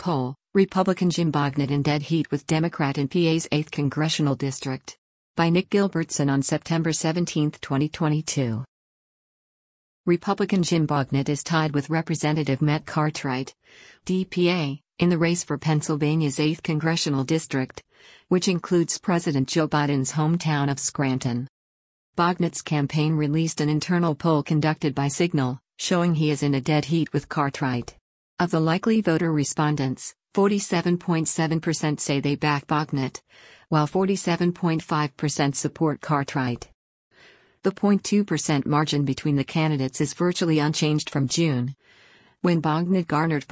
poll, Republican Jim Bognet in dead heat with Democrat in PA's 8th Congressional District. By Nick Gilbertson on September 17, 2022. Republican Jim Bognet is tied with Representative Matt Cartwright, DPA, in the race for Pennsylvania's 8th Congressional District, which includes President Joe Biden's hometown of Scranton. Bognet's campaign released an internal poll conducted by Signal, showing he is in a dead heat with Cartwright. Of the likely voter respondents, 47.7% say they back Bognet, while 47.5% support Cartwright. The 0.2% margin between the candidates is virtually unchanged from June, when Bognet garnered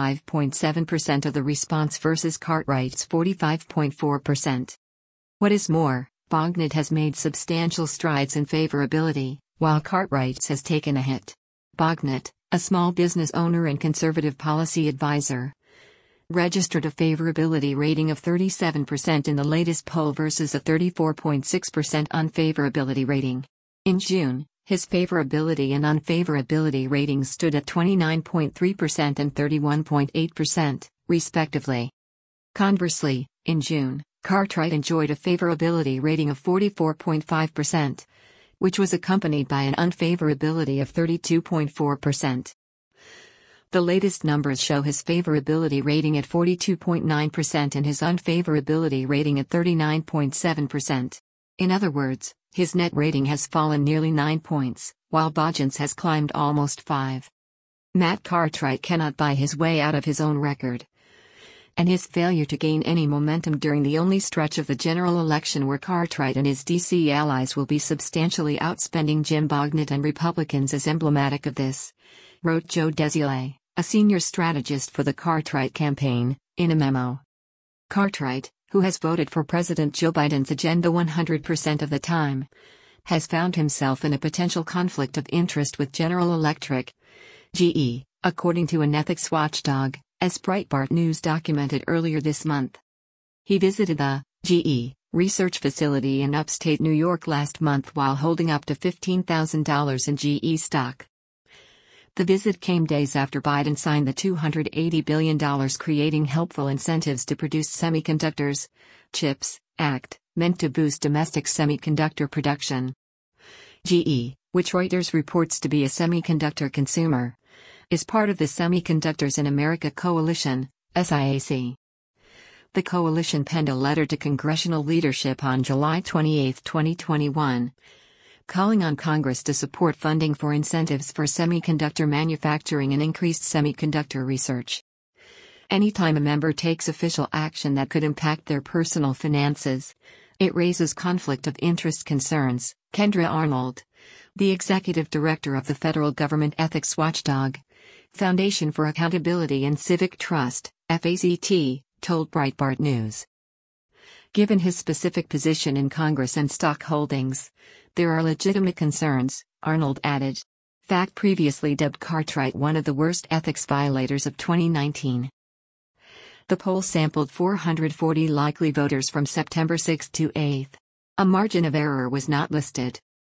45.7% of the response versus Cartwright's 45.4%. What is more, Bognet has made substantial strides in favorability, while Cartwright's has taken a hit. Bognet, a small business owner and conservative policy advisor, registered a favorability rating of 37% in the latest poll versus a 34.6% unfavorability rating. In June, his favorability and unfavorability ratings stood at 29.3% and 31.8%, respectively. Conversely, in June, Cartwright enjoyed a favorability rating of 44.5%, which was accompanied by an unfavorability of 32.4%. The latest numbers show his favorability rating at 42.9% and his unfavorability rating at 39.7%. In other words, his net rating has fallen nearly 9 points, while Bognet's has climbed almost 5. Matt Cartwright cannot buy his way out of his own record, and his failure to gain any momentum during the only stretch of the general election where Cartwright and his DC allies will be substantially outspending Jim Bognet and Republicans is emblematic of this, wrote Joe Desiale, a senior strategist for the Cartwright campaign, in a memo. Cartwright, who has voted for President Joe Biden's agenda 100% of the time, has found himself in a potential conflict of interest with General Electric, GE, according to an ethics watchdog, as Breitbart News documented earlier this month. He visited the GE research facility in upstate New York last month while holding up to $15,000 in GE stock. The visit came days after Biden signed the $280 billion Creating Helpful Incentives to Produce Semiconductors, CHIPS, Act, meant to boost domestic semiconductor production. GE, which Reuters reports to be a semiconductor consumer, is part of the Semiconductors in America Coalition, SIAC. The coalition penned a letter to congressional leadership on July 28, 2021, calling on Congress to support funding for incentives for semiconductor manufacturing and increased semiconductor research. Anytime a member takes official action that could impact their personal finances, it raises conflict of interest concerns, Kendra Arnold, the executive director of the federal government ethics watchdog, Foundation for Accountability and Civic Trust, FACT, told Breitbart News. Given his specific position in Congress and stock holdings, there are legitimate concerns, Arnold added. FACT previously dubbed Cartwright one of the worst ethics violators of 2019. The poll sampled 440 likely voters from September 6 to 8. A margin of error was not listed.